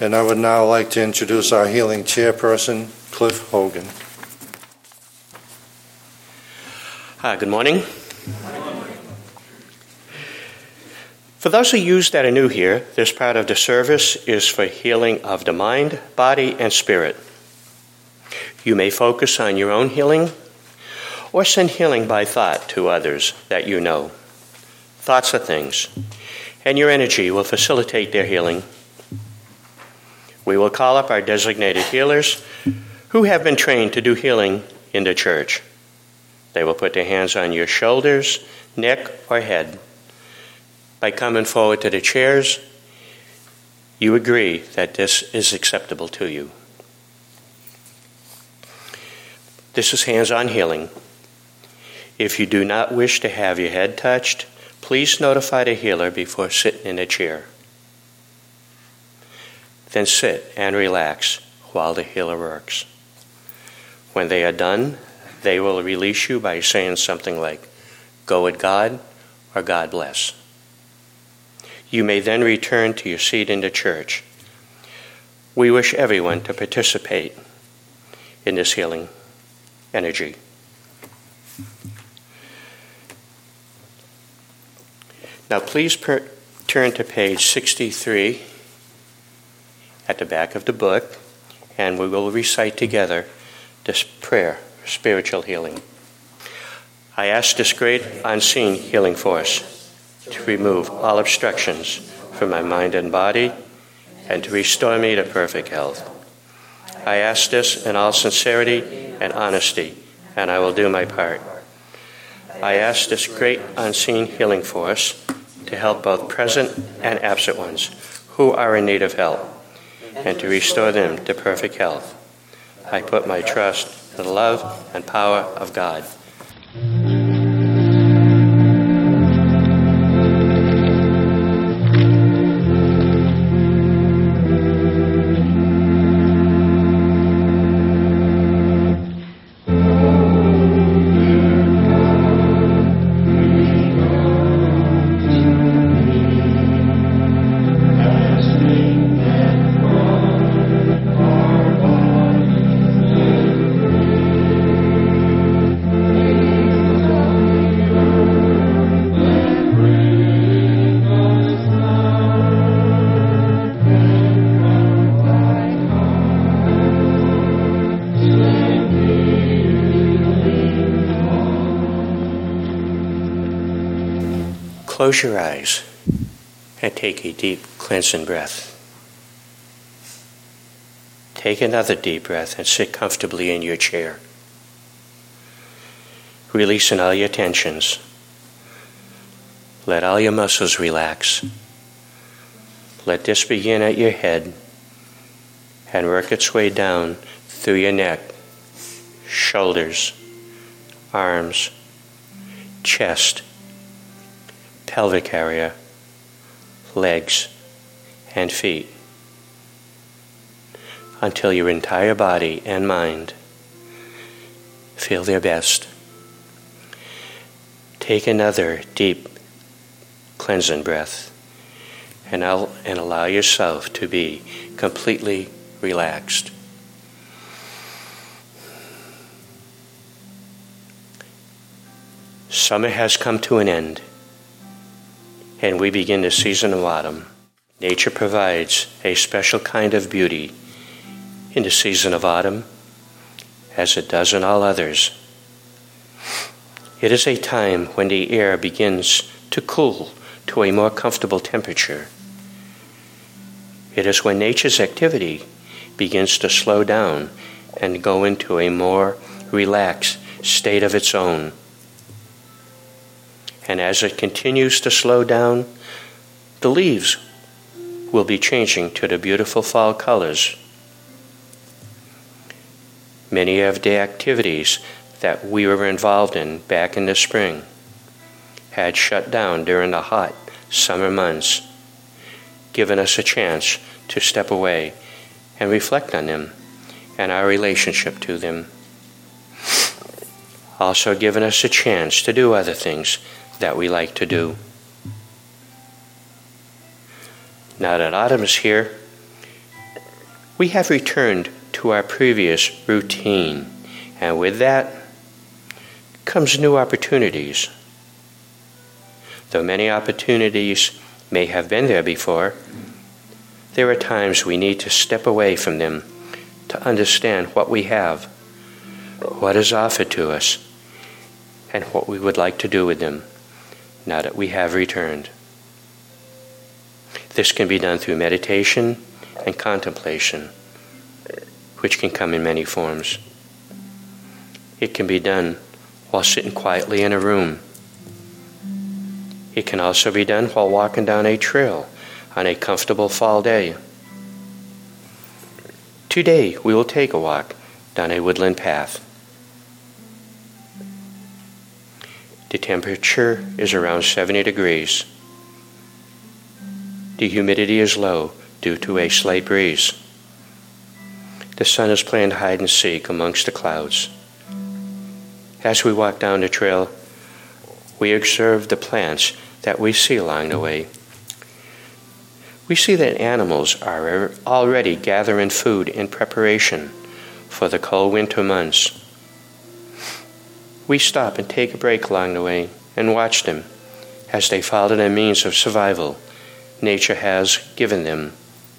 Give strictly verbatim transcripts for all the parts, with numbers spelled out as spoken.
And I would now like to introduce our healing chairperson, Cliff Hogan. Hi, good morning. For those of you that are new here, this part of the service is for healing of the mind, body, and spirit. You may focus on your own healing or send healing by thought to others that you know. Thoughts are things, and your energy will facilitate their healing. We will call up our designated healers who have been trained to do healing in the church. They will put their hands on your shoulders, neck, or head. By coming forward to the chairs, you agree that this is acceptable to you. This is hands-on healing. If you do not wish to have your head touched, please notify the healer before sitting in a chair. Then sit and relax while the healer works. When they are done, they will release you by saying something like, "Go with God," or "God bless." You may then return to your seat in the church. We wish everyone to participate in this healing energy. Now please per- turn to page sixty-three at the back of the book, and we will recite together this prayer, spiritual healing. I ask this great unseen healing force to remove all obstructions from my mind and body and to restore me to perfect health. I ask this in all sincerity and honesty, and I will do my part. I ask this great unseen healing force to help both present and absent ones who are in need of help and to restore them to perfect health. I put my trust in the love and power of God. Close your eyes and take a deep cleansing breath. Take another deep breath and sit comfortably in your chair, releasing all your tensions. Let all your muscles relax. Let this begin at your head and work its way down through your neck, shoulders, arms, chest, pelvic area, legs, and feet, until your entire body and mind feel their best. Take another deep cleansing breath and, al- and allow yourself to be completely relaxed. Summer has come to an end, and we begin the season of autumn. Nature provides a special kind of beauty in the season of autumn, as it does in all others. It is a time when the air begins to cool to a more comfortable temperature. It is when nature's activity begins to slow down and go into a more relaxed state of its own. And as it continues to slow down, the leaves will be changing to the beautiful fall colors. Many of the activities that we were involved in back in the spring had shut down during the hot summer months, giving us a chance to step away and reflect on them and our relationship to them. Also giving us a chance to do other things that we like to do. Now that autumn is here, We have returned to our previous routine, and with that comes new opportunities. Though many opportunities may have been there before, there are times we need to step away from them to understand what we have, what is offered to us, and what we would like to do with them now that we have returned. This can be done through meditation and contemplation, which can come in many forms. It can be done while sitting quietly in a room. It can also be done while walking down a trail on a comfortable fall day. Today, we will take a walk down a woodland path. The temperature is around seventy degrees. The humidity is low due to a slight breeze. The sun is playing hide and seek amongst the clouds. As we walk down the trail, we observe the plants that we see along the way. We see that animals are already gathering food in preparation for the cold winter months. We stop and take a break along the way and watch them as they follow the means of survival nature has given them.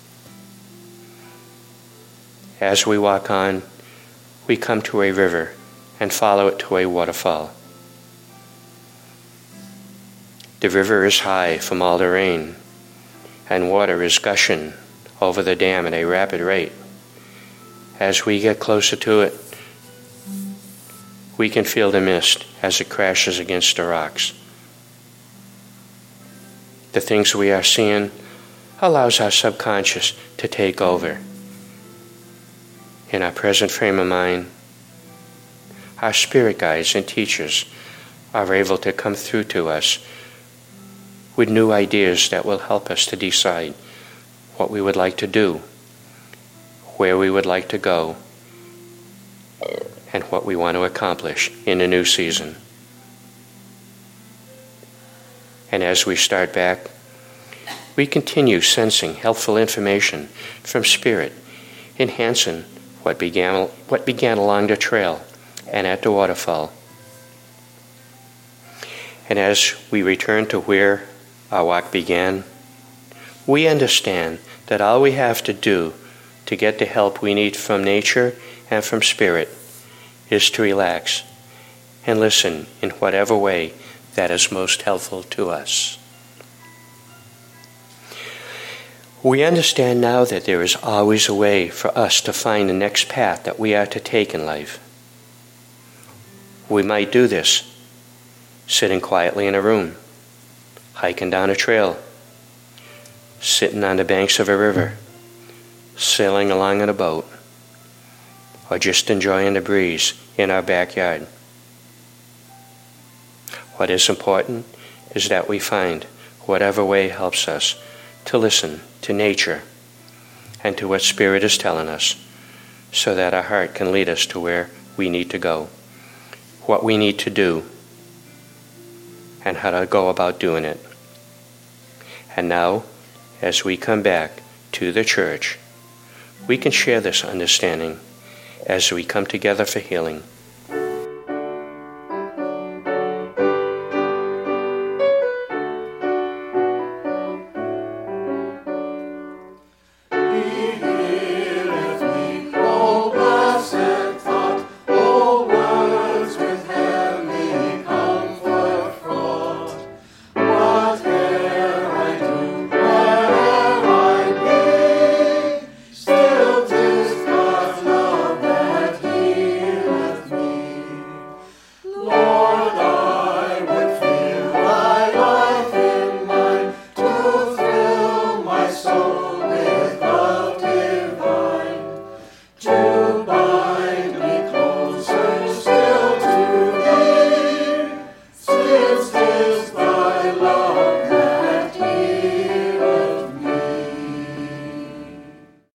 As we walk on, we come to a river and follow it to a waterfall. The river is high from all the rain, and water is gushing over the dam at a rapid rate. As we get closer to it, we can feel the mist as it crashes against the rocks. The things we are seeing allows our subconscious to take over. In our present frame of mind, our spirit guides and teachers are able to come through to us with new ideas that will help us to decide what we would like to do, where we would like to go, and what we want to accomplish in a new season. And as we start back, we continue sensing helpful information from Spirit, enhancing what began, what began along the trail and at the waterfall. And as we return to where our walk began, we understand that all we have to do to get the help we need from nature and from Spirit is to relax and listen in whatever way that is most helpful to us. We understand now that there is always a way for us to find the next path that we are to take in life. We might do this sitting quietly in a room, hiking down a trail, sitting on the banks of a river, sailing along in a boat, or just enjoying the breeze in our backyard. What is important is that we find whatever way helps us to listen to nature and to what Spirit is telling us, so that our heart can lead us to where we need to go, what we need to do, and how to go about doing it. And now, as we come back to the church, we can share this understanding as we come together for healing